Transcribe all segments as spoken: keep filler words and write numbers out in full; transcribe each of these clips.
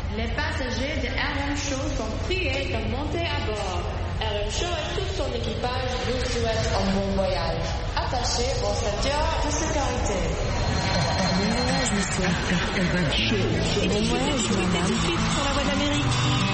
Les passagers de R M Show sont priés de monter à bord. R M Show et tout son équipage vous souhaitent un bon voyage. Attachez vos ceintures de sécurité. Bon voyage, monsieur. R M Show. Bon voyage, madame. Pour la voie d'Amérique.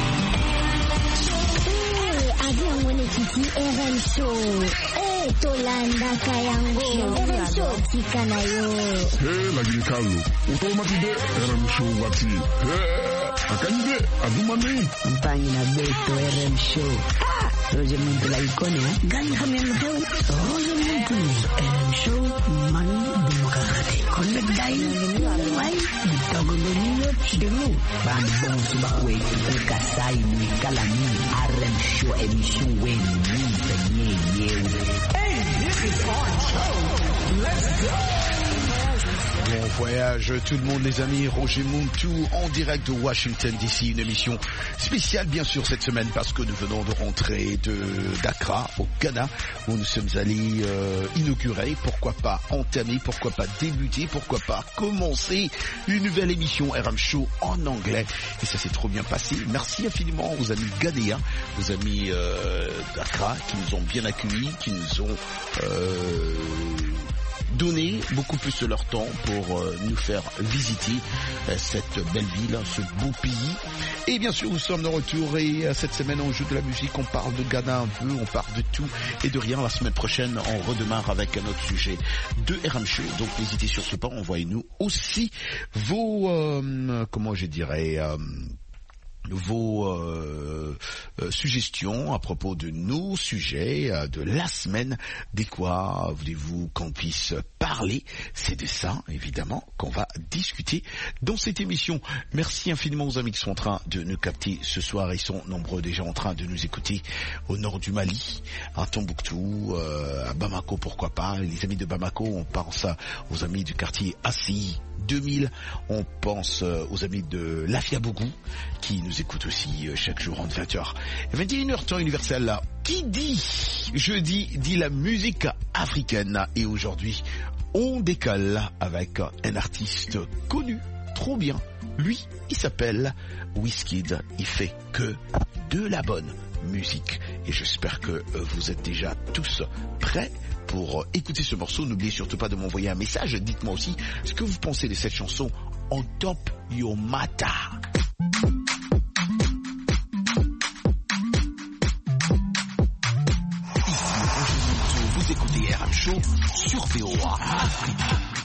Avion mwenyekiti R M Show. Eh, Tolanda Kayango. R M Show tika nayo. Hey, lagi kalu. Utomatide R M Show wati. Hey, akanyide adumani. Mpangi na beto R M Show. Ah, Roger Muntu la ikone ha. Gani hamil heu. Roger Muntu. R M Show manu demokrati. Connect dai. Wai. Ditogo domino dulu. Ban bon subakwe. Kasai ni kalami. R M Show émission when ni Hey, this is our show. Let's go. Bon voyage tout le monde les amis, Roger Muntu en direct de Washington D C, une émission spéciale bien sûr cette semaine parce que nous venons de rentrer de d'Accra au Ghana où nous sommes allés euh, inaugurer, pourquoi pas entamer, pourquoi pas débuter, pourquoi pas commencer une nouvelle émission R M Show en anglais et ça s'est trop bien passé. Merci infiniment aux amis ghanéens, aux amis euh, d'Accra qui nous ont bien accueillis, qui nous ont euh, donner beaucoup plus de leur temps pour euh, nous faire visiter euh, cette belle ville, ce beau pays. Et bien sûr, nous sommes de retour et euh, cette semaine on joue de la musique, on parle de Ghana un peu, on parle de tout et de rien. La semaine prochaine, on redémarre avec un autre sujet de R M Show. Donc n'hésitez surtout pas, envoyez-nous aussi vos, euh, comment je dirais... Euh, vos euh, euh, suggestions à propos de nos sujets euh, de la semaine. De quoi voulez-vous qu'on puisse parler? C'est de ça, évidemment, qu'on va discuter dans cette émission. Merci infiniment aux amis qui sont en train de nous capter ce soir. Ils sont nombreux déjà en train de nous écouter au nord du Mali, à Tombouctou, euh, à Bamako, pourquoi pas. Les amis de Bamako, on pense aux amis du quartier Assi deux mille, on pense aux amis de Lafiabougou qui nous écoutent aussi chaque jour en vingt heures. vingt et une heures temps universel là. Qui dit jeudi dit la musique africaine et aujourd'hui on décolle avec un artiste connu, trop bien. Lui, il s'appelle Wizkid, il fait que de la bonne musique et j'espère que vous êtes déjà tous prêts pour écouter ce morceau. N'oubliez surtout pas de m'envoyer un message. Dites-moi aussi ce que vous pensez de cette chanson On Top Your Mata. Ici, vous écoutez R M Show sur V O A Afrique.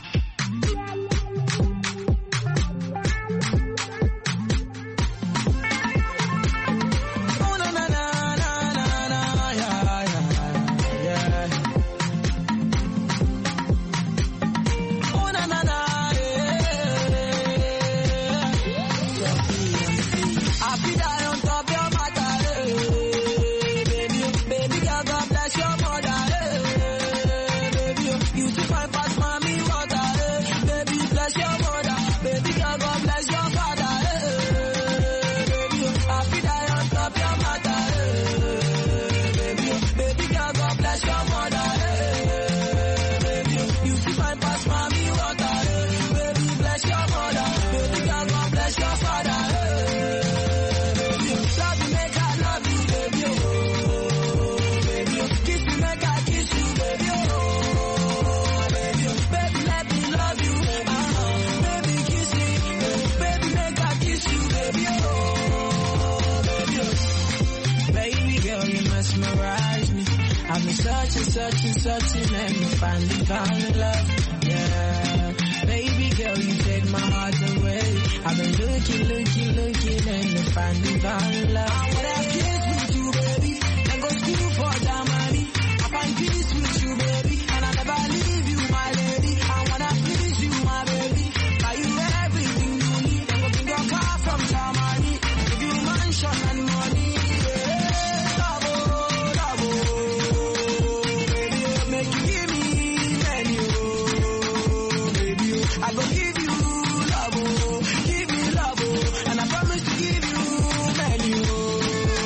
Searching, searching, searching, and you finally found love, yeah. Baby girl, you take my heart away. I've been looking, looking, looking, and you finally found love. I wanna have kids with you, baby, and go school for Germany. I find peace with you, baby, and I never leave you, my lady. I wanna please you, my baby. Buy you everything you need, and go bring your car from Germany. Give you mansion and money. I go give you love, oh, give me love, oh, and I promise to give you many, oh.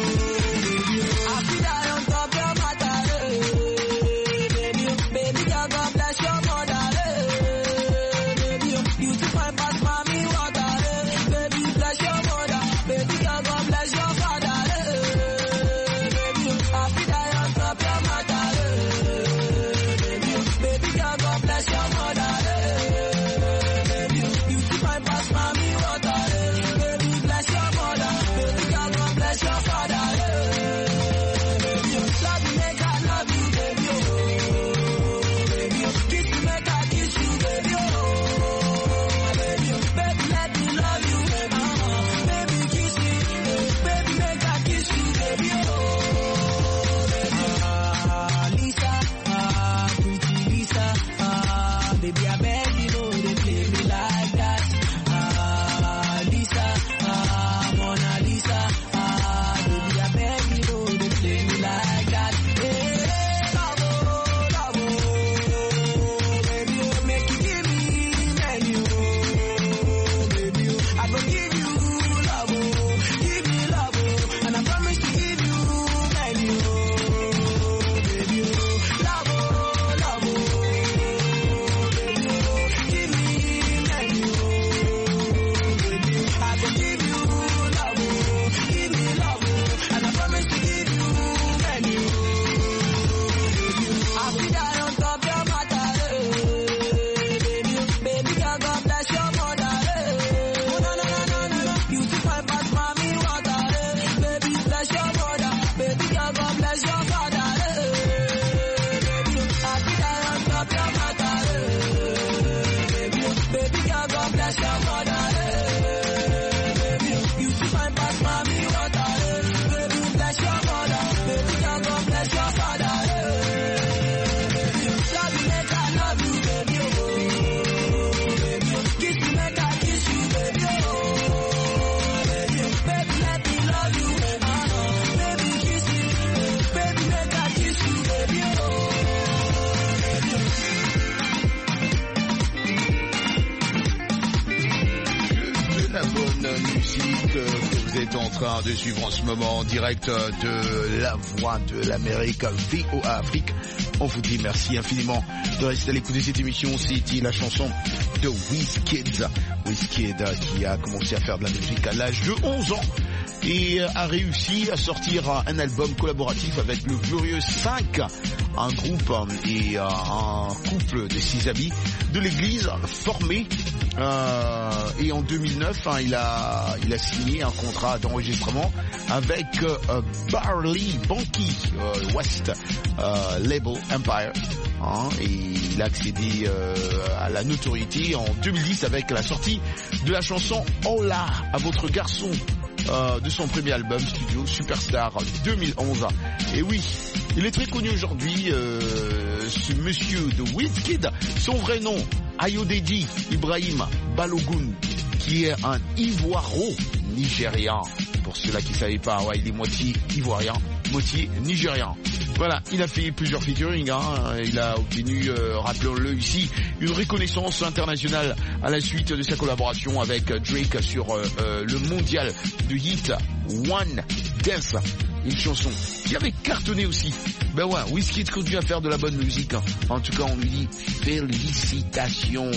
bonne musique que vous êtes en train de suivre en ce moment en direct de la Voix de l'Amérique, V O A Afrique. On vous dit merci infiniment de rester à l'écoute de cette émission. C'était la chanson de Wizkid. Wizkid qui a commencé à faire de la musique à l'âge de onze ans et a réussi à sortir un album collaboratif avec le Glorieux cinq, un groupe et un couple de six amis de l'église formé. Euh, et en deux mille neuf, hein, il a il a signé un contrat d'enregistrement avec euh, Barley Banky euh, West euh, Label Empire, hein, et il a accédé euh, à la notoriété en deux mille dix avec la sortie de la chanson Hola à votre garçon euh, de son premier album studio Superstar deux mille onze. Et oui, il est très connu aujourd'hui, euh, ce monsieur de Wizkid. Son vrai nom, Ayodeji Ibrahim Balogun, qui est un Ivoiro-Nigérian. Pour ceux-là qui ne savaient pas, ouais, il est moitié ivoirien, moitié nigérian. Voilà, il a fait plusieurs featuring, hein. Il a obtenu, euh, rappelons-le ici, une reconnaissance internationale à la suite de sa collaboration avec Drake sur euh, euh, le mondial de hit One Dance, une chanson qui avait cartonné aussi. Ben ouais, Wizkid continue à faire de la bonne musique, hein. En tout cas, on lui dit félicitations,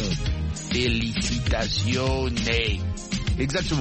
félicitations, exactement.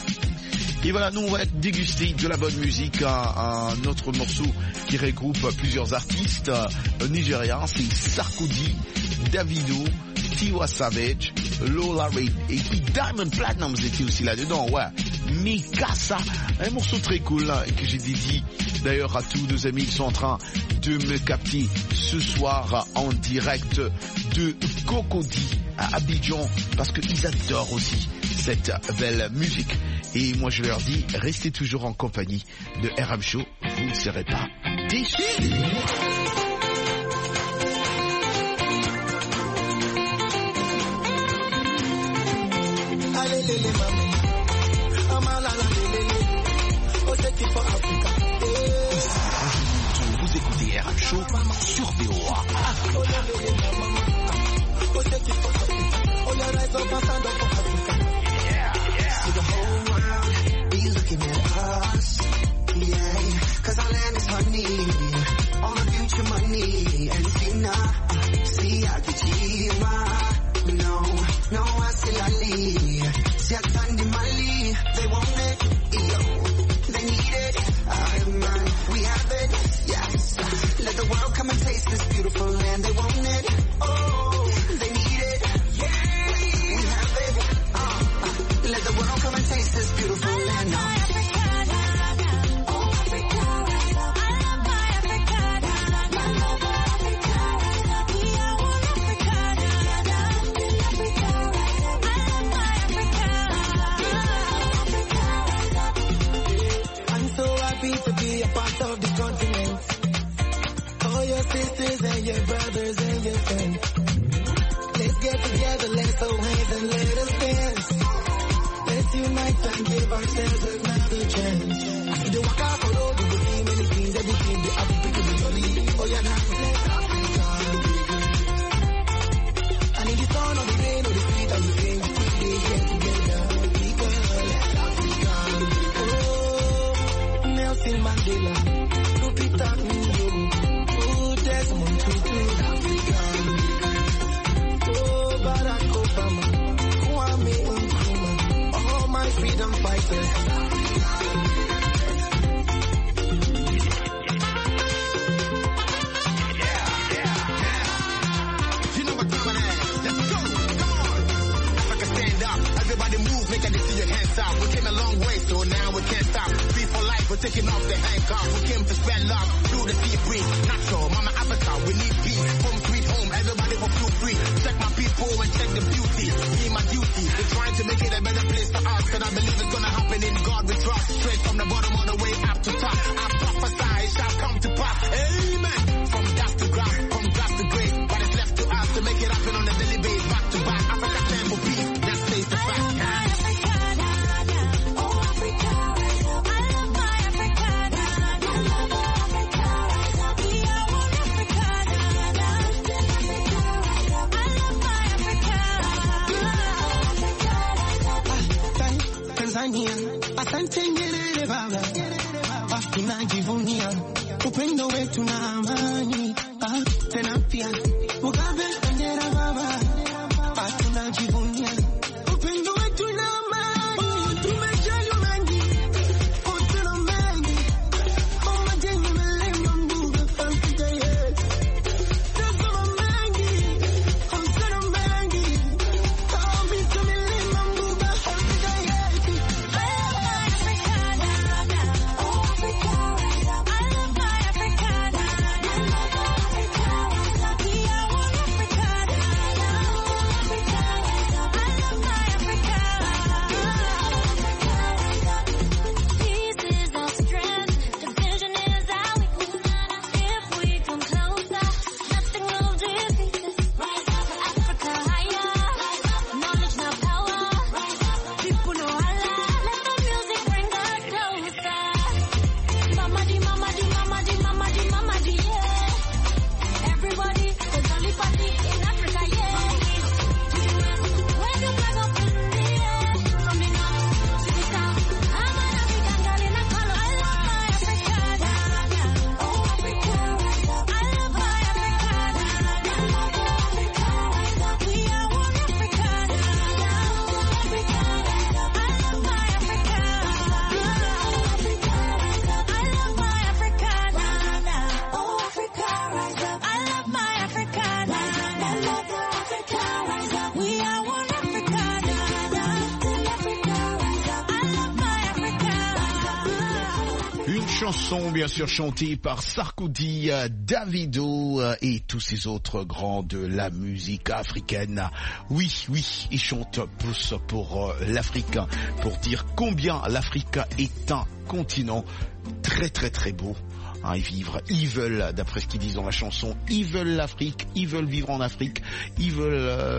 Et voilà, nous on va déguster de la bonne musique, un, un autre morceau qui regroupe plusieurs artistes euh, nigériens, c'est Sarkodie, Davido, Tiwa Savage, Lola Reid et puis Diamond Platnumz était aussi là-dedans, ouais. Mikasa, un morceau très cool là, que j'ai dédié d'ailleurs à tous nos amis qui sont en train de me capter ce soir en direct de Cocody à Abidjan, parce qu'ils adorent aussi cette belle musique. Et moi je leur dis, restez toujours en compagnie de R M Show, vous ne serez pas déçus. Vous écoutez R M Show sur V O A Looking at us, yeah, cause our land is honey, all the future money, and see now, see I get you, no, no, I still I leave, see I turn the Mali, they want it, yo, they need it, I man, we have it, yes, let the world come and taste this beautiful land, they want it, oh, they need it, yeah, we have it, uh, let the world come and taste this beautiful land now. Of the continent, all your sisters and your brothers and your friends, let's get together, let's hold hands and let us dance. Let's unite and give ourselves another chance. I see the waka for all the see many things, everything the African is only. Oh yeah, now let's Africa. And in the sun or the rain or the street or the same, we get together because let's Africa. Oh, Nelson Mandela. Oh, Desmond Tutu, oh, Barack Obama, Kwame Nkrumah, all my freedom fighters. Yeah, yeah, yeah. You know what time it is. Let's go. Come on. Africa stand up. Everybody move, make a see your hands out. We came a long way, so now we can't stop. Free for life, we're taking off the handcuff. We came to spread love through the sea breeze. Natural, Mama Africa, we need peace. Home sweet home, everybody will feel free. Check my people and check the beauty. Be my duty. We're trying to make it a better place for us, and I believe it's gonna happen in God we trust. Straight from the bottom all the way up to top. I prophesy it shall come to pass. Amen. From dust to grass, from grass to grace. But it's left to us to make it happen on a daily basis. Back to back, Africa stand for peace. That stays the fact. Tanzania. Asante Nyerere baba, tunajivunia upendo wetu na amani. Ah, tena pia Mugabe bendera baba, tunajivunia upendo wetu na amani. Tumejaliwa mengi, tuna mengi, majengo melema mbuga Afrika yetu. Tuna mengi, tuna mengi, vitu melema mbuga Afrika yetu. Chanson bien sûr chantée par Sarkodie, Davido et tous ces autres grands de la musique africaine. Oui, oui, ils chantent plus pour l'Afrique, pour dire combien l'Afrique est un continent très très très beau. Hein, ils vivent, ils veulent, d'après ce qu'ils disent dans la chanson, ils veulent l'Afrique, ils veulent vivre en Afrique, ils veulent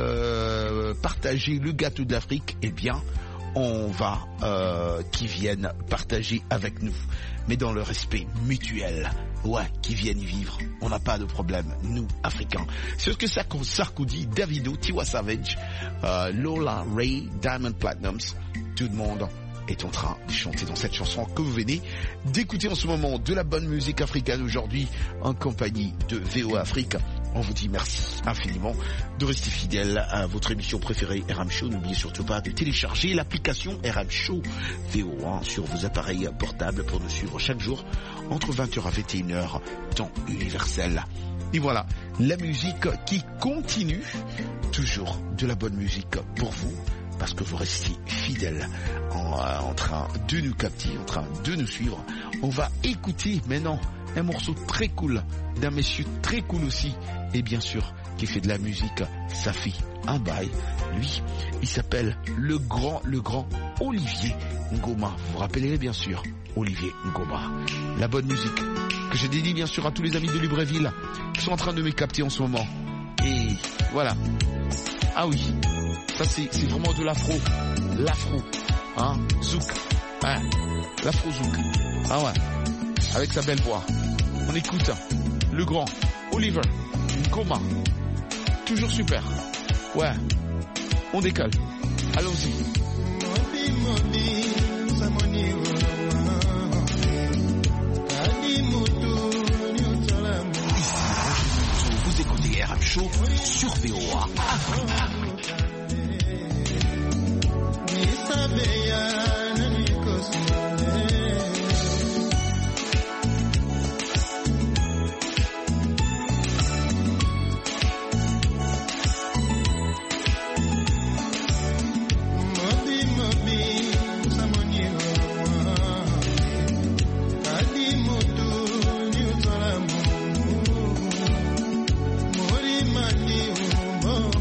euh, partager le gâteau de l'Afrique. Eh bien, on va euh, qu'ils viennent partager avec nous, mais dans le respect mutuel. Ouais, qu'ils viennent y vivre. On n'a pas de problème, nous, Africains. C'est ce que Sarkodie, Davido, Tiwa Savage, euh, Lola Ray, Diamond Platnumz, tout le monde est en train de chanter dans cette chanson que vous venez d'écouter en ce moment. De la bonne musique africaine aujourd'hui en compagnie de V O A Afrique. On vous dit merci infiniment de rester fidèle à votre émission préférée R M Show. N'oubliez surtout pas de télécharger l'application R M Show V O A sur vos appareils portables pour nous suivre chaque jour entre vingt heures à vingt et une heures, temps universel. Et voilà, la musique qui continue, toujours de la bonne musique pour vous, parce que vous restez fidèles en, euh, en train de nous capter, en train de nous suivre. On va écouter maintenant un morceau très cool d'un monsieur très cool aussi, et bien sûr qui fait de la musique, ça fait un bail. Lui, il s'appelle le grand, le grand Olivier Ngoma. Vous vous rappelez bien sûr, Olivier Ngoma. La bonne musique que je dédie bien sûr à tous les amis de Libreville qui sont en train de me capter en ce moment. Et voilà. Ah oui, ça c'est, c'est vraiment de l'afro, l'afro, hein, zouk, hein, l'afro zouk. Ah ouais, avec sa belle voix. On écoute le grand Olivier Ngoma. Toujours super. Ouais, on décale. Allons-y. Vous écoutez R M Show sur V O A Afrique. Oh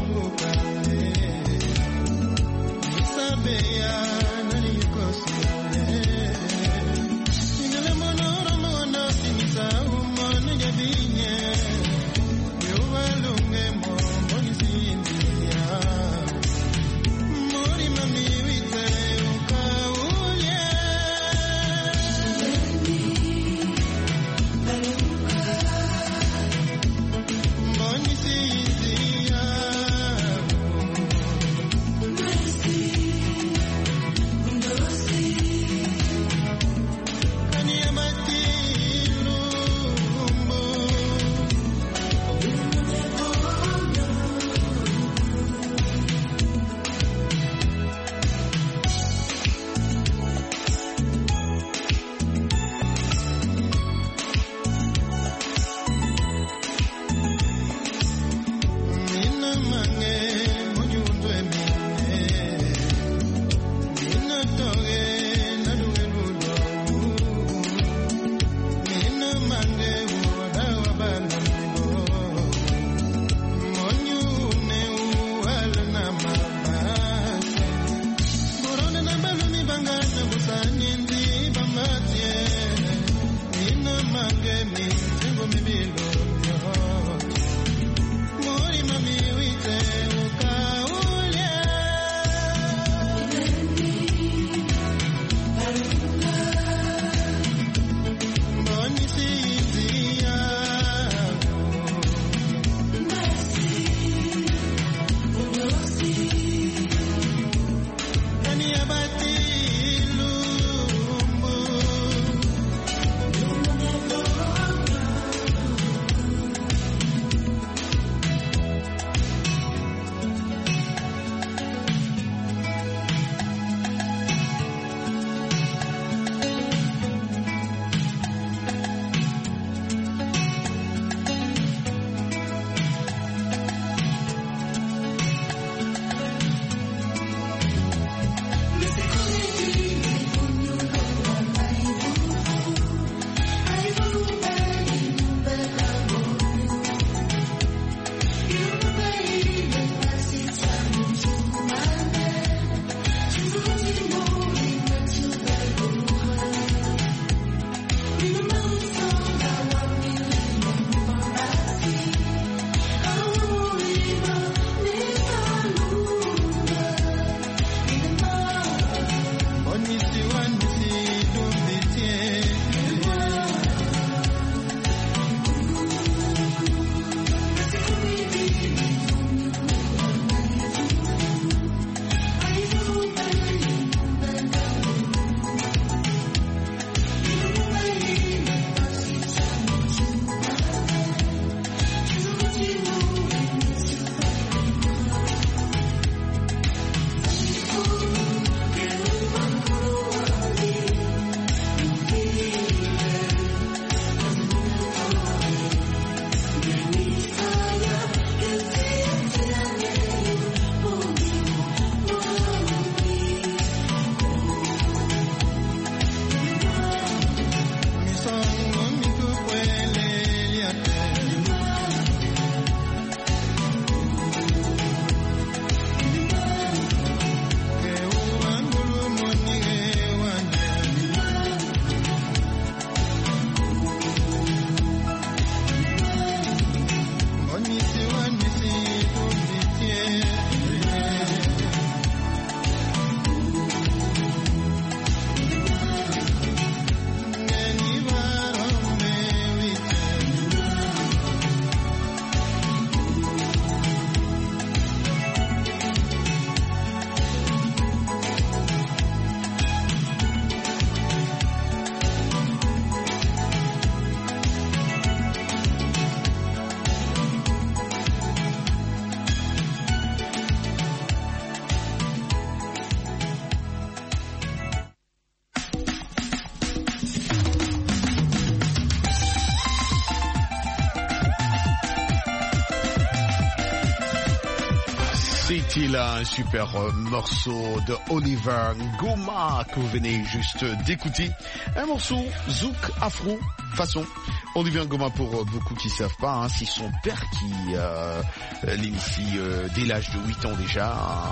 C'était là un super euh, morceau de Oliver Ngoma que vous venez juste d'écouter. Un morceau zouk afro façon Oliver Ngoma, pour euh, beaucoup qui savent pas, hein, c'est son père qui euh, l'initie euh, dès l'âge de huit ans déjà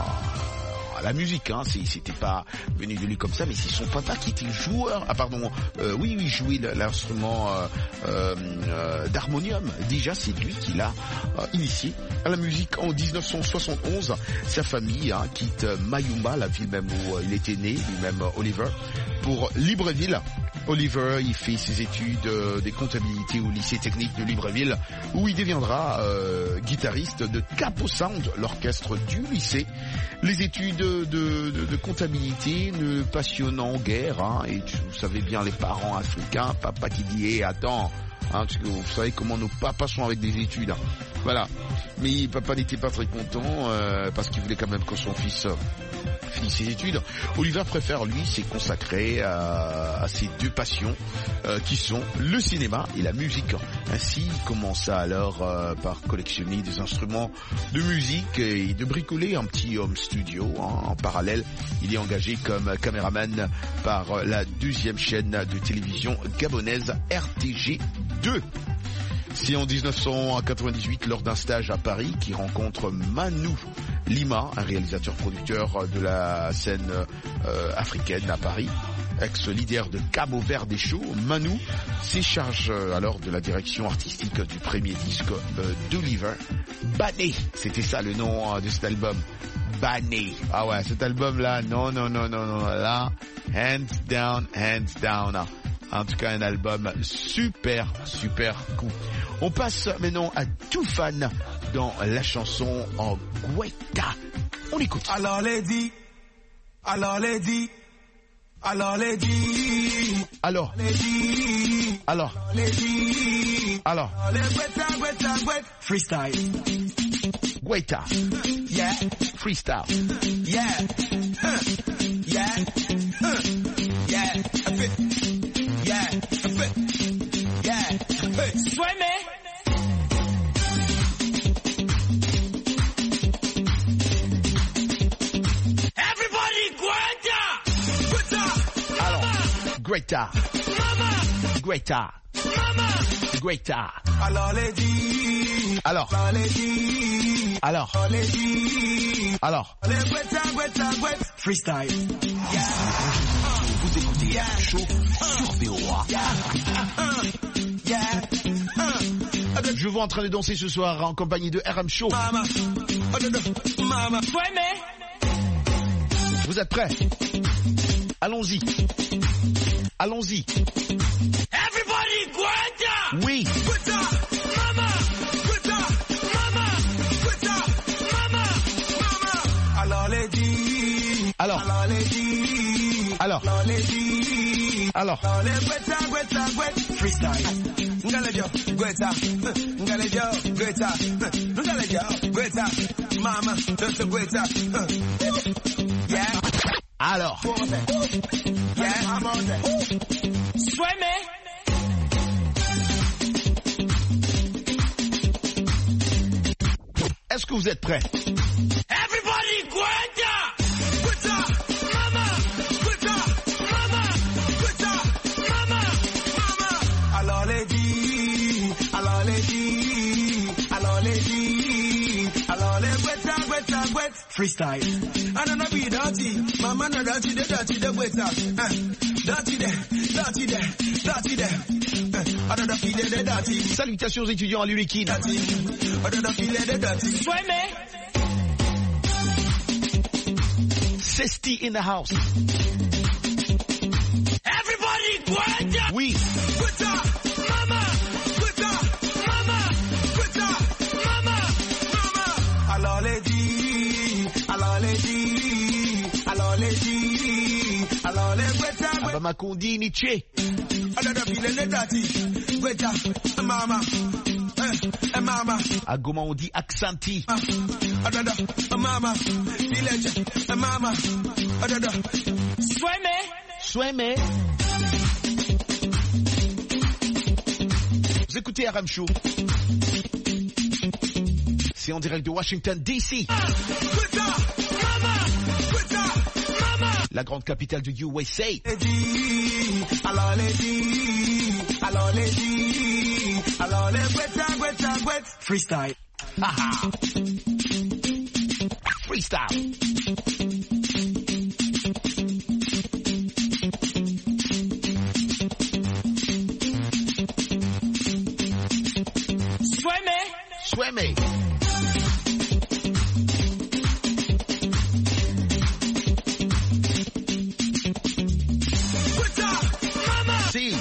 à, à la musique. Hein, c'était pas venu de lui comme ça, mais c'est son papa qui était joueur. Ah pardon, euh, oui, oui, jouait l'instrument euh, euh, d'harmonium. Déjà, c'est lui qui l'a euh, initié à la musique en dix-neuf cent soixante-onze. Sa famille hein, quitte Mayumba, la ville même où il était né, lui-même Oliver, pour Libreville. Oliver, il fait ses études euh, des comptabilités au lycée technique de Libreville, où il deviendra euh, guitariste de Capo Sound, l'orchestre du lycée. Les études de, de, de comptabilité ne passionnant guère, hein, et tu, vous savez bien les parents africains, papa qui dit hey, attends, hein, parce que vous savez comment nos papas sont avec des études. Hein. Voilà. Mais papa n'était pas très content euh, parce qu'il voulait quand même que son fils euh, finisse ses études. Oliver préfère, lui, s'est consacré à, à ses deux passions euh, qui sont le cinéma et la musique. Ainsi, il commença alors euh, par collectionner des instruments de musique et de bricoler un petit home studio. Hein. En parallèle, il est engagé comme caméraman par la deuxième chaîne de télévision gabonaise R T G deux. C'est en dix-neuf cent quatre-vingt-dix-huit, lors d'un stage à Paris, qu'il rencontre Manu Lima, un réalisateur-producteur de la scène euh, africaine à Paris, ex-leader de Cabo Verde Show. Manu s'est chargé alors de la direction artistique du premier disque euh, d'Oliver, Bané. C'était ça le nom euh, de cet album, Bané. Ah ouais, cet album-là, non, non, non, non, non, là, hands down, hands down. En tout cas, un album super, super cool. On passe maintenant à Toufan dans la chanson en Guaita. On écoute. Alors les dit, alors les dit, alors les dit, alors les dit, alors les dit, alors les Guaita, Guaita, Guaita, freestyle. Guaita, yeah, freestyle, yeah, huh. yeah, huh. yeah, a bit. Yeah, a bit. Yeah, a bit. Sway me. Everybody, Guaita. Guaita. Alors, Guaita. Mama. Guaita. Mama. Guaita. Alors les dit. Alors. Alors les dit. Alors. Alors les dit. Alors. Les Guaita, Guaita, Guaita. Freestyle. Yeah. Vous écoutez yeah. Chaud sur V O A. Yeah. Yeah. Yeah. Je vous vois en train de danser ce soir en compagnie de R M Show. Mama. Mama. Vous êtes prêts? Allons-y. Allons-y. Everybody, Guaita. Oui. Guaita. Mama. Guaita. Mama. Guaita. Mama. Mama. Alors les dit. Alors. Alors les dit. Alors. Alors les dit. Alors. Alors les Guaita, Guaita, Guaita. Freestyle. Ngalejo, Guaita. Ngalejo, Guaita. Ngalejo, Guaita. Mama, just a Guaita. Yeah. Alors. Yeah, I'm on that. Sway me. Est-ce que vous êtes prêts? Everybody, Guaita. Guaita. Mama. Guaita. Mama. Guaita. Mama. Mama. Alors les dit. Alors les dit. Alors les dit. Alors les Guaita, Guaita, Guaita. Freestyle. I don't know be dirty. Mama no dirty, the dirty, the Guaita. Uh, dirty there, dirty there, dirty there. Uh, I don't know feel the dirty. Salutations étudiants à l'Ulikin. Dirty. I don't know feel the dirty. Sway me. Sesti in the house. Everybody, Guaita. Oui. Guaita. Mama. Guaita. Mama. Guaita. Mama. Mama. Alors les dit. Alors les dit. Alors les dit. Alors les Guaita. Abamakondi Nietzsche. I don't know feel the dirty. Guaita. Mama. Eh, mama. À Goma on dit Aksanti. Adada, mama, village, mama, adada. Sway me. Sway me. Vous écoutez R M Show. C'est en direct de Washington, D C. La grande capitale du U S A. Freestyle. Freestyle. Sueme. Si.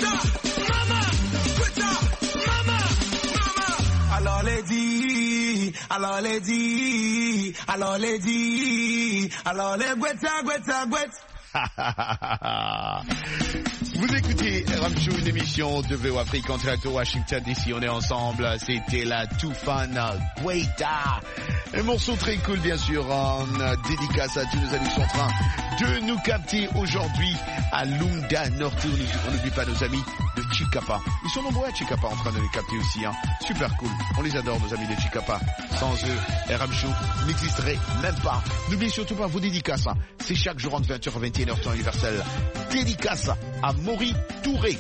Alors les dit, alors les dit, alors les dit, alors les guetta, guetta, guetta. Vous écoutez R M Show, une émission de V O Afrique en direct de Washington D C. On est ensemble. C'était la Toufane Guetta. Un morceau très cool, bien sûr, en dédicace à tous nos amis qui sont en train de nous capter aujourd'hui à Lunga Norte. On n'oublie pas nos amis de Chicapa. Ils sont nombreux à Chicapa en train de les capter aussi. Hein. Super cool. On les adore, nos amis de Chicapa. Sans eux, R M Show n'existerait même pas. N'oubliez surtout pas vos dédicaces. Hein. C'est chaque jour entre vingt heures et vingt et une heures temps universel. Dédicace à Maury Touré.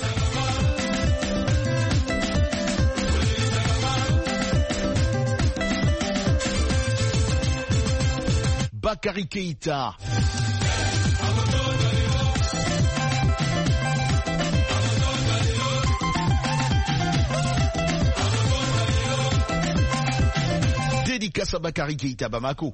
Bakary Keïta. Dédicace à Bakary Keïta Bamako.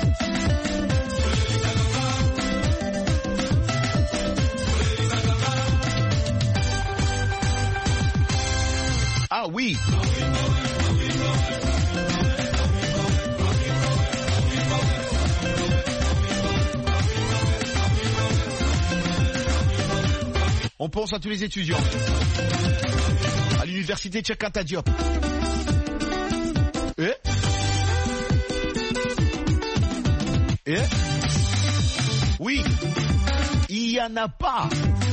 Ah oui. On pense à tous les étudiants à l'université Cheikh Anta Diop. Eh? Eh? Oui, il n'y en a pas.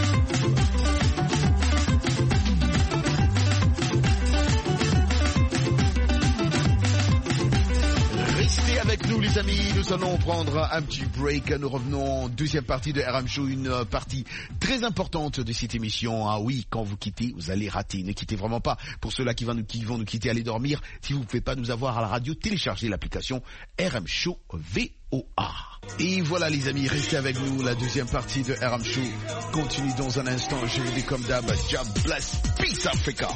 Restez avec nous les amis, nous allons prendre un petit break, nous revenons en deuxième partie de R M Show, une partie très importante de cette émission. Ah oui, quand vous quittez, vous allez rater, ne quittez vraiment pas. Pour ceux-là qui vont nous, qui vont nous quitter, allez dormir. Si vous ne pouvez pas nous avoir à la radio, téléchargez l'application R M Show V O A. Et voilà les amis, restez avec nous, la deuxième partie de R M Show continue dans un instant. Je vous dis comme d'hab, God bless, peace Africa.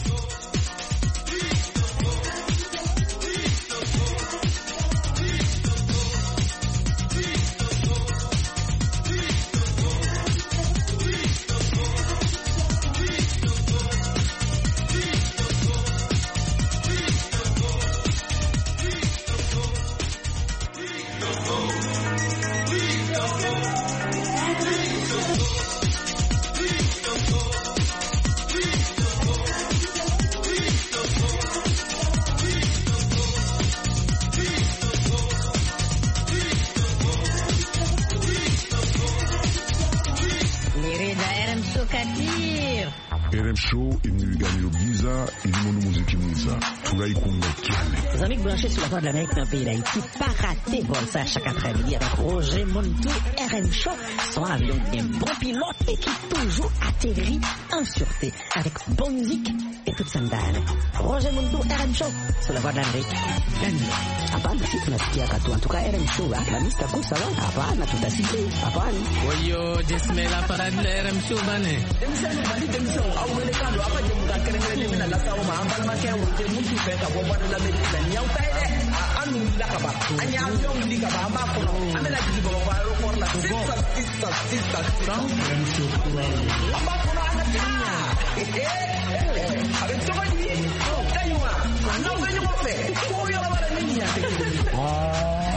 R M Show ibiganiro byiza irimo n'umuziki mwiza turayikunda cyane. Les amis branchés sur la voie de l'Amérique dans le pays d'Haïti, pas raté pour ça chaque après-midi avec Roger Montou, R M Show, son avion bien bon pilote et qui toujours atterrit en sûreté avec bonne musique et toute sa dame. Roger Montou, R M Show, sur la voie de l'Amérique. Hapana, si tunasikia katu. En tout cas, R M Show, la mista kusa wa. Hapana, tutasikia. Hapana. Wayo, jismela parade la R M Show bane. Demisani bali demisani au wele kando apa je muka kerengere mina la sawo ma ambal ma kewo je mutu fe ka bo bada la medina nyaw tay de anu la ka ba anya avion li ka ba amba ko amela ji bo ba ro ko la sista sista sista R M Show amba ko na ana tinya eh avec ça ni oh kaywa ana ba ni mo fe ko yo la ba ni nya te ah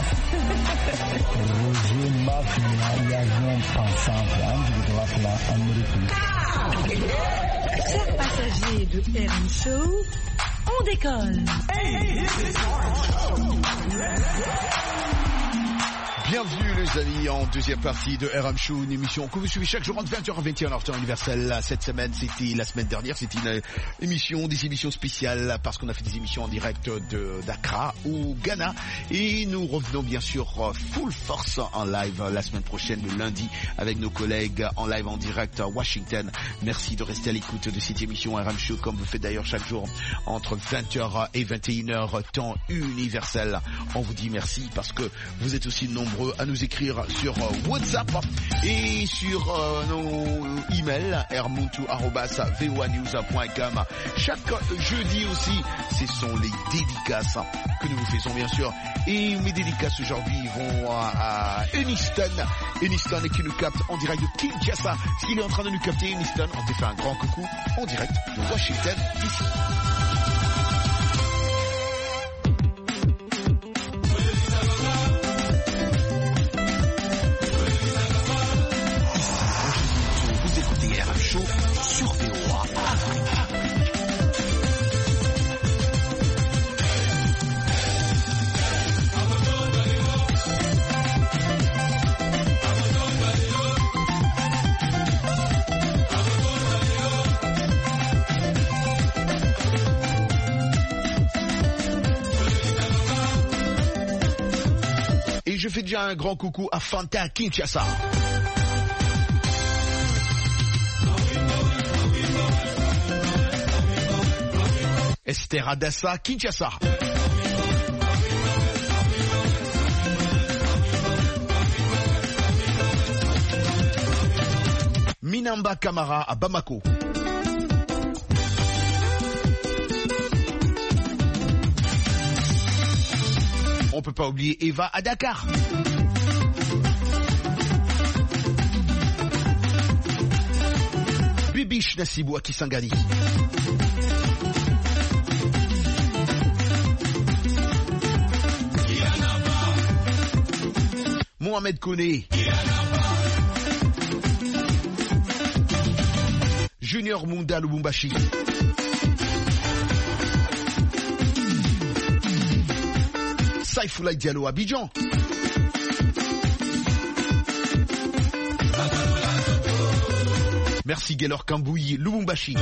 Roger Mafia l'avion pensant de la Amérique. Chers passagers de R M Show, on décolle. Bienvenue les amis en deuxième partie de R M Show, une émission que vous suivez chaque jour entre vingt heures et vingt et une heures temps universel. Cette semaine, c'était la semaine dernière, c'était une émission, des émissions spéciales parce qu'on a fait des émissions en direct de d'Accra au Ghana et nous revenons bien sûr full force en live la semaine prochaine, le lundi, avec nos collègues en live en direct à Washington. Merci de rester à l'écoute de cette émission R M Show comme vous faites d'ailleurs chaque jour entre vingt heures et vingt et une heures temps universel. On vous dit merci parce que vous êtes aussi nombreux à nous écrire sur WhatsApp et sur euh, nos emails r muntu arobase v o a news point com. Chaque jeudi aussi, ce sont les dédicaces que nous vous faisons bien sûr. Et mes dédicaces aujourd'hui vont à, à Eniston. Eniston qui nous capte en direct de Kinshasa. S'il est en train de nous capter, Eniston, on te fait un grand coucou en direct de Washington D C. Sur V O A Africa. Et je fais déjà un grand coucou à Fanta Kinshasa. Esther Adassa, Kinshasa. Minamba Kamara à Bamako. On peut pas oublier Eva à Dakar. Bibiche Nassibou à Kisangani. Mohamed Kone. Junior Munda Lubumbashi. Saifoulaye Diallo Abidjan. Merci Gaylor Kambouyi Lubumbashi.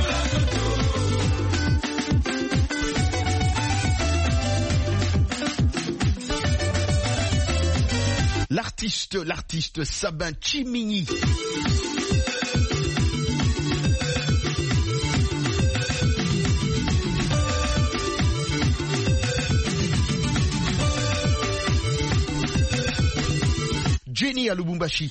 L'artiste, l'artiste Sabin Chimini. Jenny à Lubumbashi.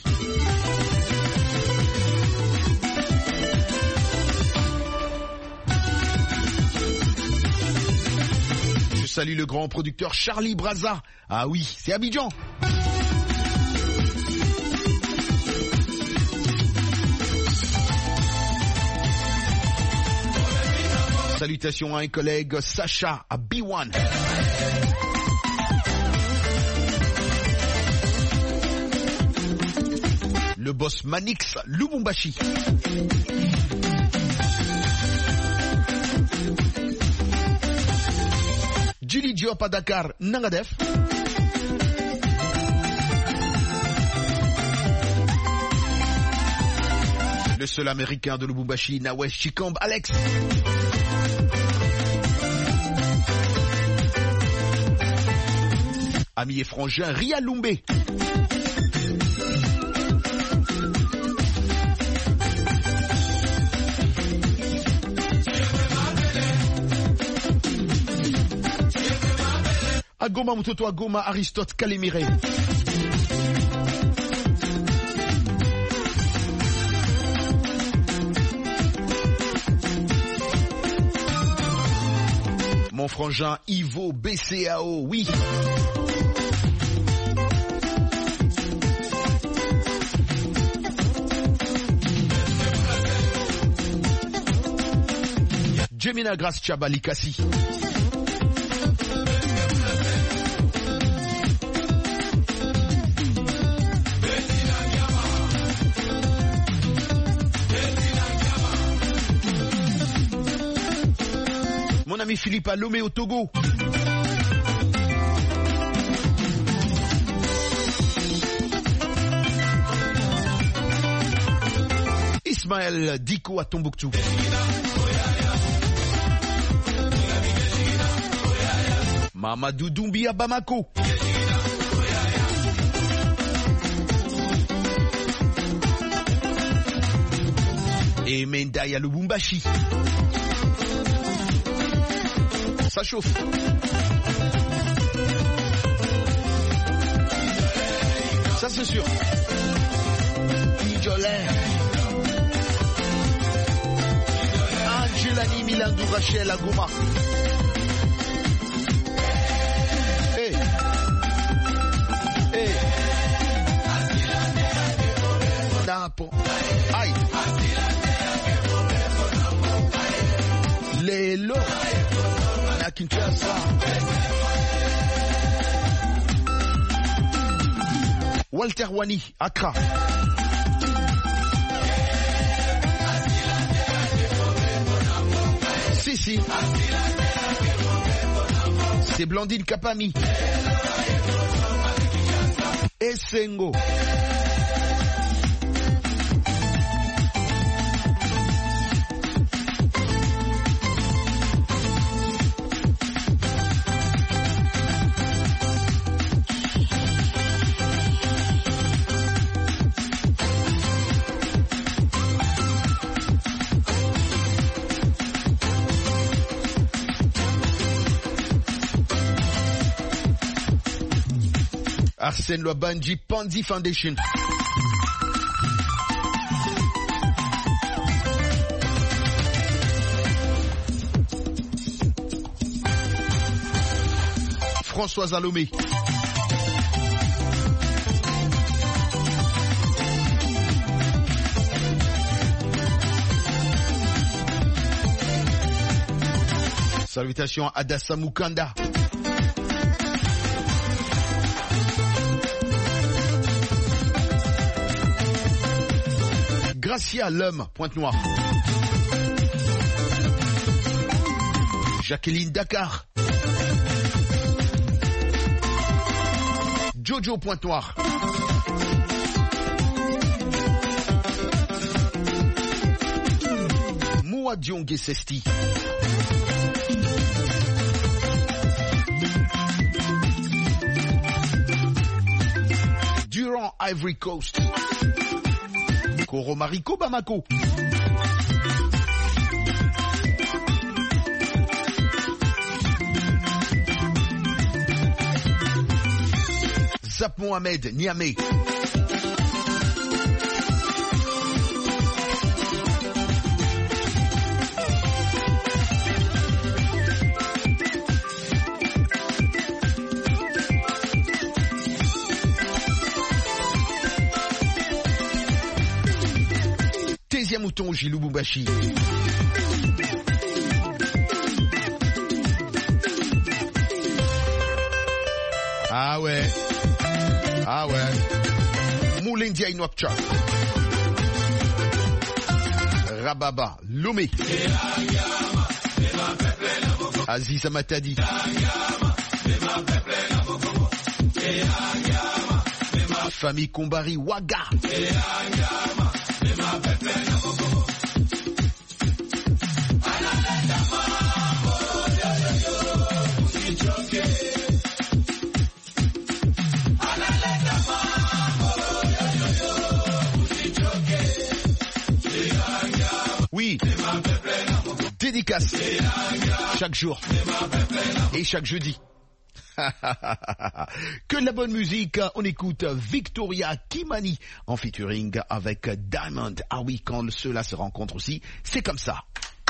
Je salue le grand producteur Charlie Braza. Ah oui, c'est Abidjan. Salutations à un collègue Sacha à B un. Le boss Manix Lubumbashi. Julie Diop à Dakar, Nangadef. Le seul américain de Lubumbashi, Nawesh Chikamb Alex. Ami et frangin Ria Lumbe. Agoma Mutoto Agoma Aristote Kalemire. Mon frangin Ivo B C A O, oui. Jemina Grace Chabalikasi. Mon ami Philippe Alomé au Togo. Ismaël Diko à Tombouctou. Mamadou Doumbi à Bamako. Et Mendaï à Lubumbashi. Ça chauffe. Ça c'est sûr. Jolin. Angelani Milandou Rachel Agoma. Hey. Hey. Napo. Aïe. Lelo. Na Kinshasa. Walter Wani, Accra. Si, si. C'est Blandine Kapami. Essengo. Arsène Lobanji Panzi Foundation. Françoise Alomé. Salutations à Adassa Mukanda. Gracia L'Homme, Pointe-Noire. Jacqueline Dakar. Jojo Pointe-Noire. Moua Diongue Sesti. Durand Ivory Coast. Koro Mariko Bamako. Zap Mohamed Niamey. Mouton au Lubumbashi. Ah ouais. Ah ouais. Moulendia Inouakcha. Rababa. Lomé. Aziz Amatadi. Famille Kombari Ouaga. Oui, dédicace chaque jour et chaque jeudi. Que de la bonne musique, on écoute Victoria Kimani en featuring avec Diamond. Ah oui, quand ceux-là se rencontrent aussi, c'est comme ça.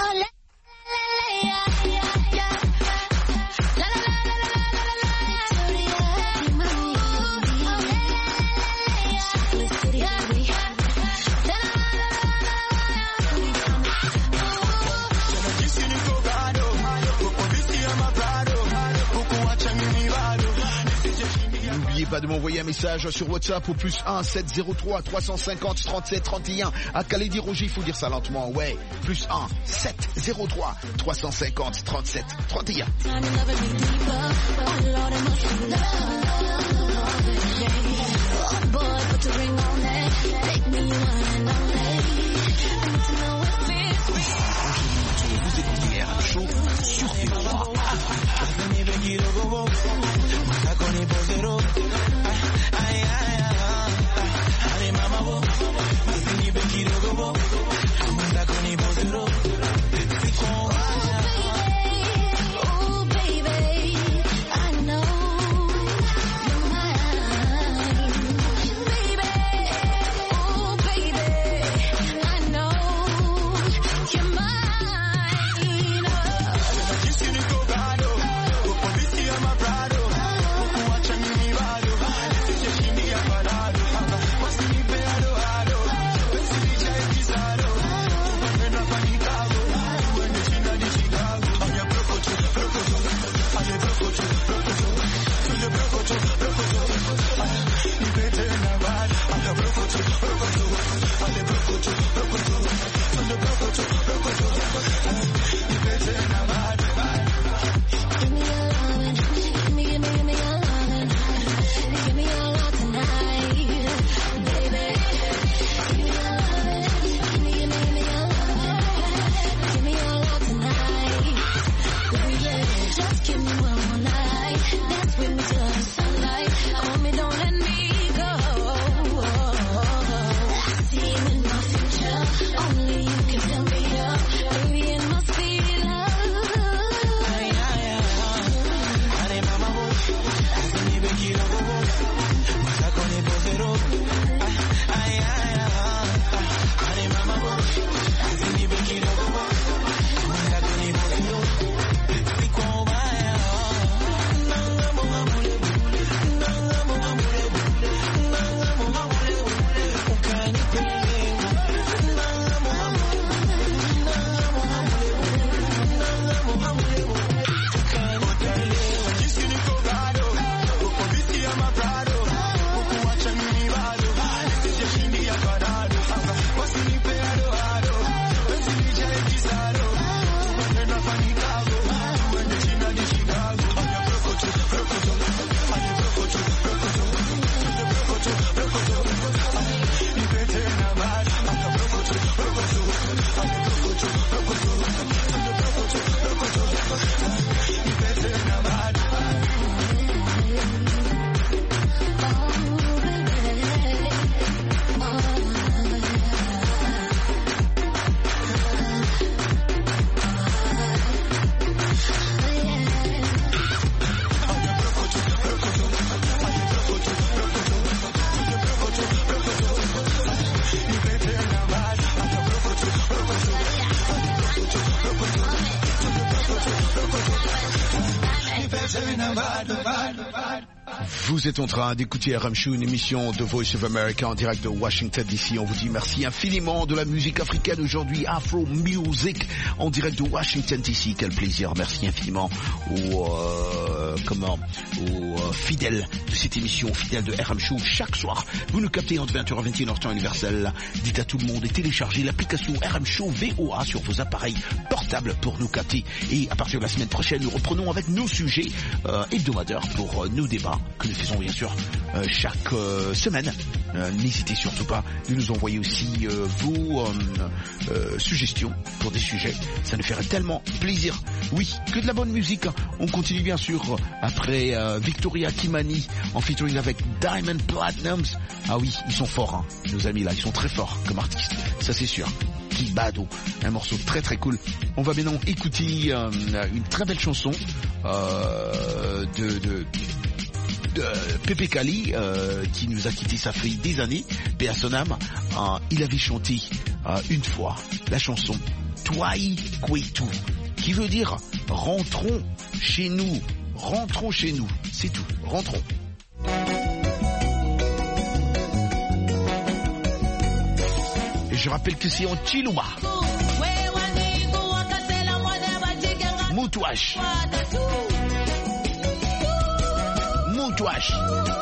Pas de m'envoyer un message sur WhatsApp au plus un sept zéro trois trois cent cinquante trente-sept trente et un. À Khaledi Roger, il faut dire ça lentement. Ouais, plus un sept zéro trois trois cent cinquante trente-sept trente et un. Vous êtes en train d'écouter R M Show, une émission de Voice of America en direct de Washington D C. On vous dit merci infiniment de la musique africaine aujourd'hui, Afro Music en direct de Washington D C. Quel plaisir, merci infiniment aux, euh, comment, aux euh, fidèles de cette émission, aux fidèles de R M Show. Chaque soir, vous nous captez entre vingt heures et vingt et une heures temps universel. Dites à tout le monde de télécharger l'application R M Show V O A sur vos appareils portables pour nous capter. Et à partir de la semaine prochaine, nous reprenons avec nos sujets euh, hebdomadaires pour euh, nos débats que nous faisons bien sûr euh, chaque euh, semaine. Euh, n'hésitez surtout pas de nous envoyer aussi euh, vos euh, euh, suggestions pour des sujets. Ça nous ferait tellement plaisir. Oui, que de la bonne musique. On continue bien sûr après euh, Victoria Kimani en featuring avec Diamond Platnumz. Ah oui, ils sont forts, hein, nos amis là, ils sont très forts comme artistes. Ça c'est sûr. Kibado, un morceau très très cool. On va maintenant écouter euh, une très belle chanson euh, de... de de Pepe Kali euh, qui nous a quitté, ça fait des années, paix à son âme. Euh, il avait chanté euh, une fois la chanson Twai Kwetu, qui veut dire rentrons chez nous, rentrons chez nous, c'est tout, rentrons. Et je rappelle que c'est en Chiluma. Moutouache. Moutouache.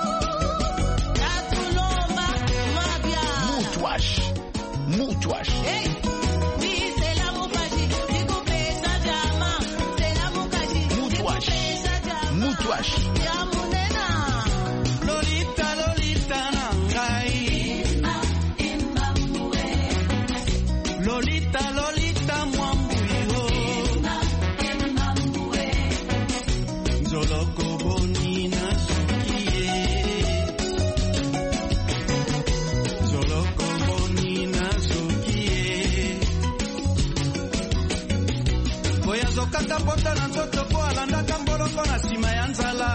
Moutouache. Moutouache. Moutouache. Moutouache. Lolita, Lolita nangai. Lolita, Lolita mwambuyo. Zoloko bonina. Kata pota na nzoto po alandaka mboloko na nsima ya nzala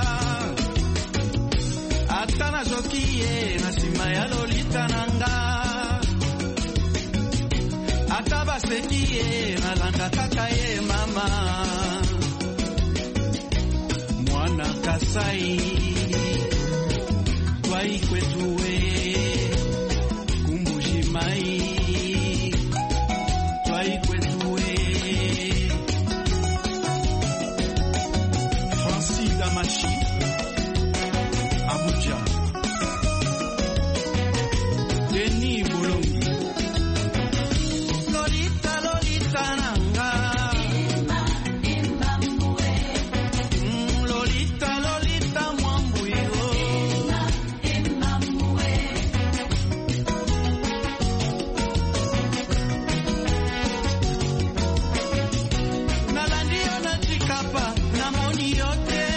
ata nazoki ye na nsima ya lolita na nga ata baseki ye nalanda kaka ye mama mwana Kasai twai kwetu we kumbushi mai twai kwetu we Damashi, Abuja, Denis Bolongi, Lolita, Lolita nanga, mm, Lolita, Lolita mwambuyo, nalandio na chikapa na moni yote.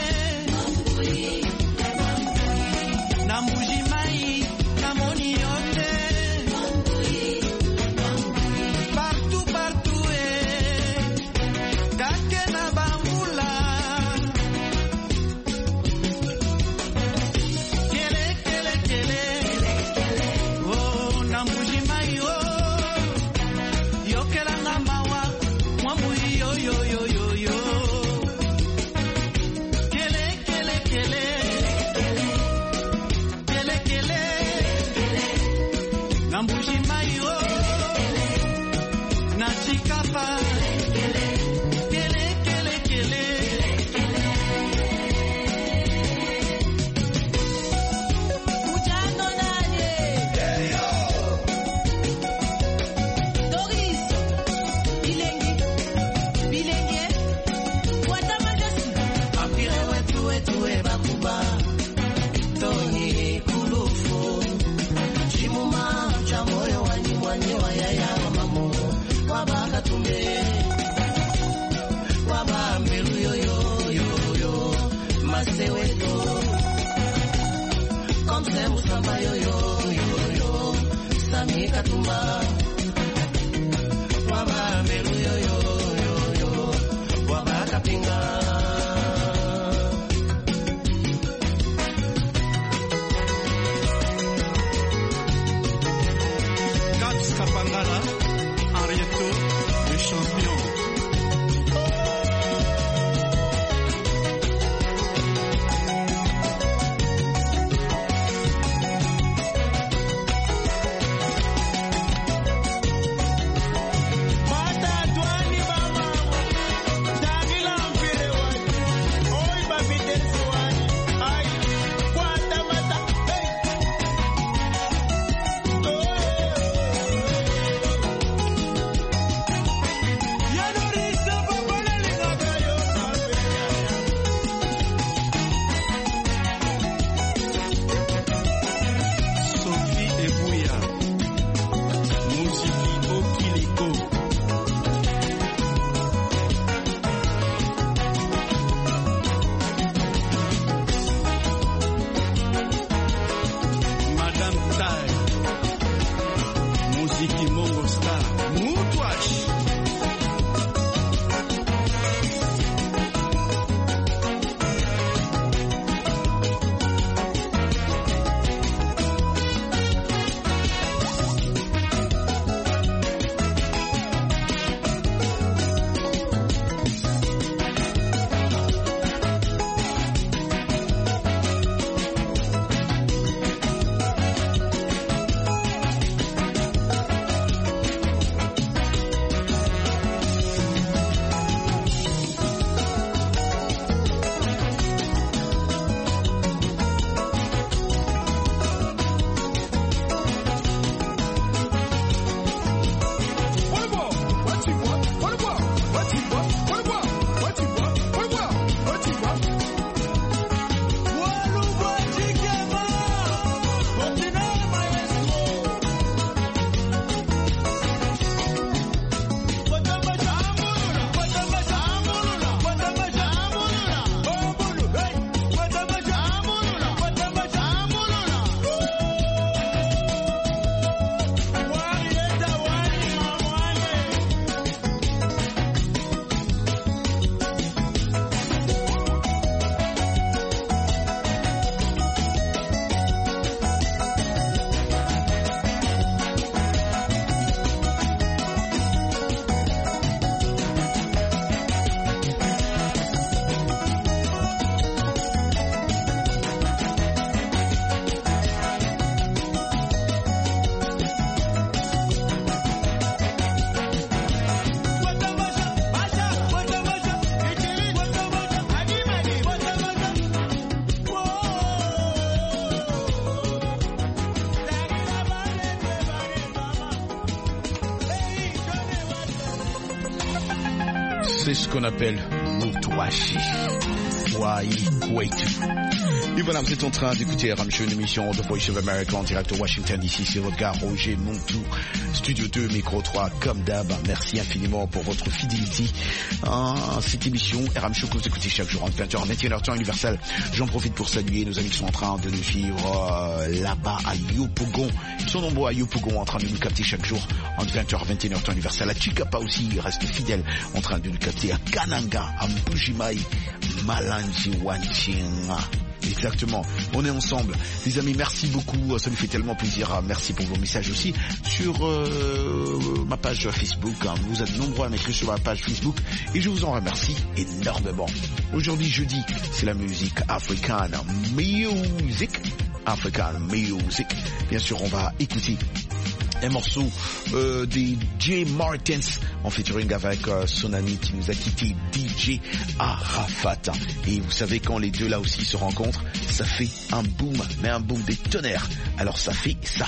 C'est ce qu'on appelle Moutouachi. Wai Waitu. Et voilà, vous êtes en train d'écouter R M Show, une émission de Voice of America en direct de Washington D C. C'est votre gars Roger Montou, Studio deux, Micro trois, comme d'hab. Merci infiniment pour votre fidélité à cette émission R M Show que vous écoutez chaque jour en vingt heures, vingt et une heures temps universel. J'en profite pour saluer nos amis qui sont en train de nous suivre euh, là-bas à Yopougon. Ils sont nombreux à Yopougon en train de nous capter chaque jour en vingt heures, vingt et une heures temps universel. À Chikapa aussi, ils restent fidèles en train de nous capter à Kananga, à Mbujimai, Malanji Wanchinga. Exactement, on est ensemble. Les amis, merci beaucoup, ça nous fait tellement plaisir. Merci pour vos messages aussi sur euh, ma page Facebook. Vous êtes nombreux à m'écrire sur ma page Facebook et je vous en remercie énormément. Aujourd'hui, jeudi, c'est la musique africaine. Music, African Music. Bien sûr, on va écouter un morceau euh, des Jay Martins en featuring avec euh, son ami qui nous a quitté, D J Arafat. Et vous savez, quand les deux là aussi se rencontrent, ça fait un boom, mais un boom des tonnerres. Alors ça fait ça.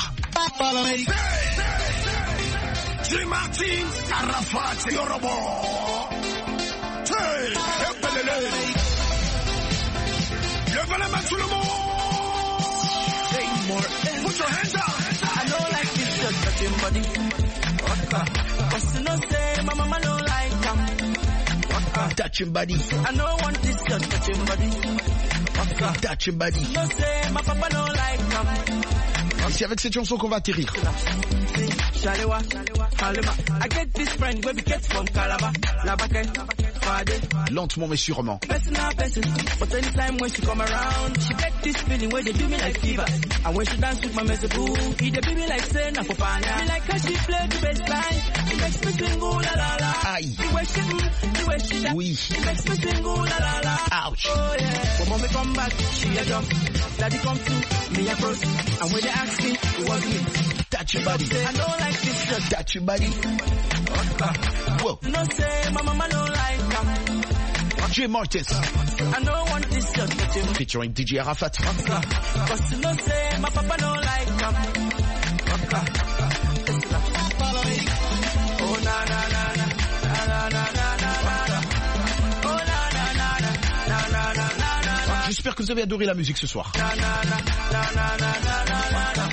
Jay Martins, Arafat, Yorobo. Hey, levez les mains tout le monde. Put your hands up. I don't like this shirt touching body. Cause you know say my mama don't like them. Touching body. I don't want this shirt touching body. Touching body. You know say my papa don't like them. Et c'est avec cette chanson qu'on va atterrir. Shalewa, Halima. I get this friend where we get from Calabar. Labake, Fade. Lentement mais sûrement. Person not person, but anytime when she come around, she get this feeling where they do me like fever. And when she dance with my mezeboo, he they be me like say na popana. Me like how she play the bass line, it makes me sing ooh la la la. Aïe. The way she, mm, the way she that, oui. It makes me sing ooh la la la. Ouch. Oh yeah. When mommy come back, she a jump. Daddy come to me a cross, and when they ask me, it was me. Touch your body. I don't like this shirt. Touch your body. Whoa. No say my mama don't like them. Jay Martins. I don't want this shirt touching. Featuring D J Arafat. Cause you know say my papa don't like them. Oh na na na na na na na na. Oh na na na na na na na. J'espère que vous avez adoré la musique ce soir. Na na na na na na na na.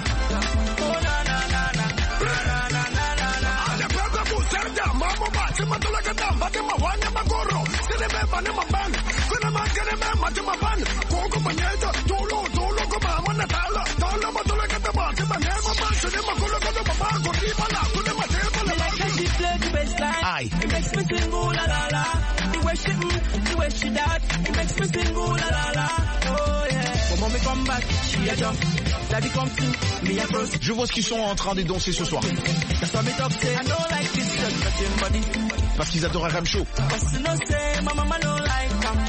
Aye. It makes me sing ooh la la la. The way she mm, the way she that, it makes me sing ooh la la la. Oh yeah. When mommy come back, she a jump. Daddy come to me a cross. Je vois ce qu'ils sont en train de danser ce soir. That's why me talk say I don't like this shirt touching body. Parce qu'ils adorent R M Show. Cause you know say my mama don't like them.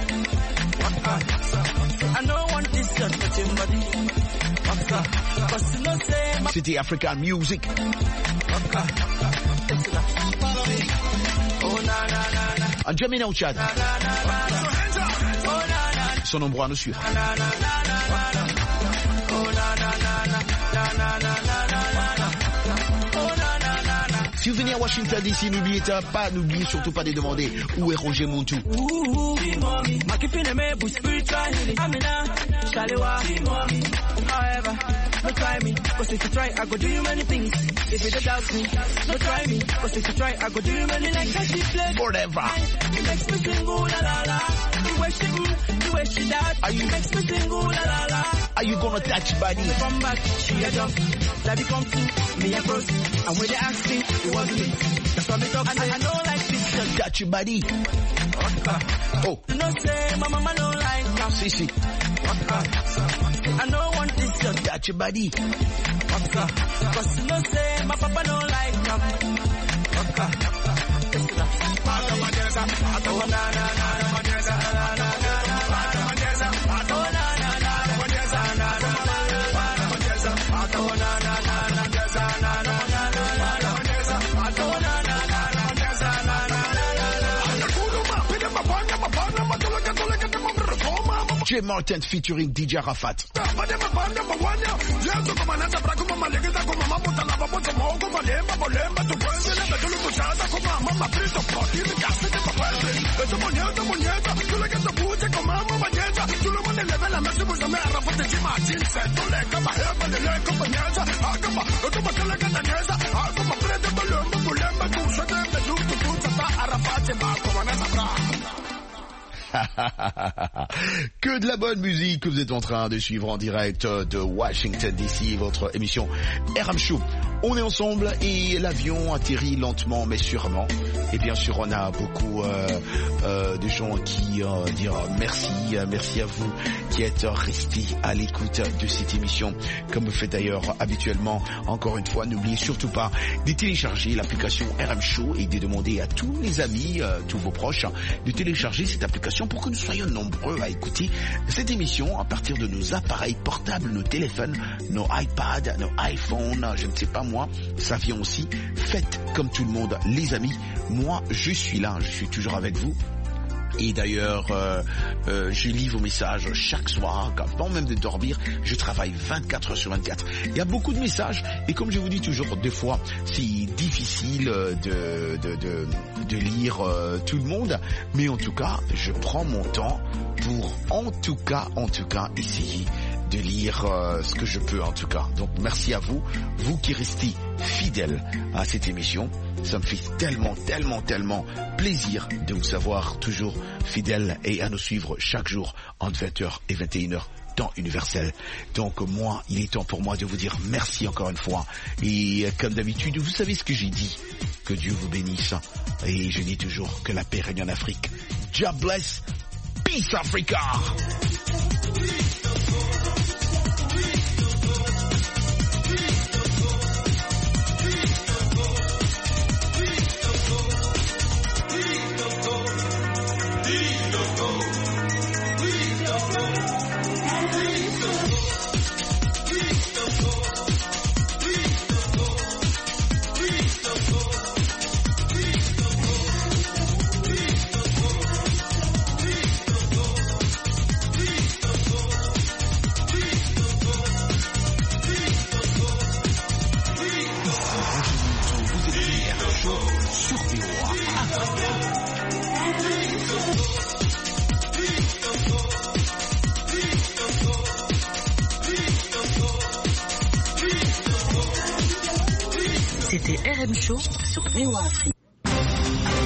I don't want this shirt touching body. Cause you know say my C'était African Music. Oh na na na na. En Jamina au Tchad. Ils sont nombreux à nous suivre. Si vous venez à Washington D C, n'oubliez pas, n'oubliez surtout pas de demander où est Roger Montou. However, no try me, cause if you try, I go do you many things. If you don't doubt me, no try me, cause if you try, I go do you many things. Like she play forever. It makes me sing ooh la la la. The way she mm, the way she that, Are you, it makes me sing ooh la la la. Are you gonna touch body? Come back, she a jump. Daddy come to me a cross, and when they ask me, it was me. That's why me talk say I don't like this shirt. Touch your body. Oh. You know say my mama don't like them. Si si. I don't want this shirt. Touch your body. Cause you know say my papa don't like them. Oh na na na Jay Martins featuring D J Arafat. Que de la bonne musique que vous êtes en train de suivre en direct de Washington D C, votre émission R M Show. On est ensemble et l'avion atterrit lentement mais sûrement. Et bien sûr, on a beaucoup euh, euh, de gens qui euh, disent merci, euh, merci à vous qui êtes restés à l'écoute de cette émission, comme vous faites d'ailleurs habituellement. Encore une fois, n'oubliez surtout pas de télécharger l'application R M Show et de demander à tous les amis, euh, tous vos proches, de télécharger cette application pour que nous soyons nombreux à écouter cette émission à partir de nos appareils portables, nos téléphones, nos iPads, nos iPhones, je ne sais pas moi, ça vient aussi. Faites comme tout le monde, les amis. Moi, je suis là, je suis toujours avec vous. Et d'ailleurs, euh, euh, je lis vos messages chaque soir, avant même de dormir. Je travaille vingt-quatre heures sur vingt-quatre. Il y a beaucoup de messages et comme je vous dis toujours, des fois, c'est difficile de, de, de, de lire euh, tout le monde. Mais en tout cas, je prends mon temps pour, en tout cas, en tout cas, essayer de lire euh, ce que je peux en tout cas. Donc merci à vous, vous qui restez fidèles à cette émission. Ça me fait tellement, tellement, tellement plaisir de vous savoir toujours fidèles et à nous suivre chaque jour entre vingt heures et vingt et une heures temps universel. Donc moi, il est temps pour moi de vous dire merci encore une fois. Et comme d'habitude, vous savez ce que j'ai dit. Que Dieu vous bénisse. Et je dis toujours que la paix règne en Afrique. God bless. Peace Africa. C'était R M Show sur V O A.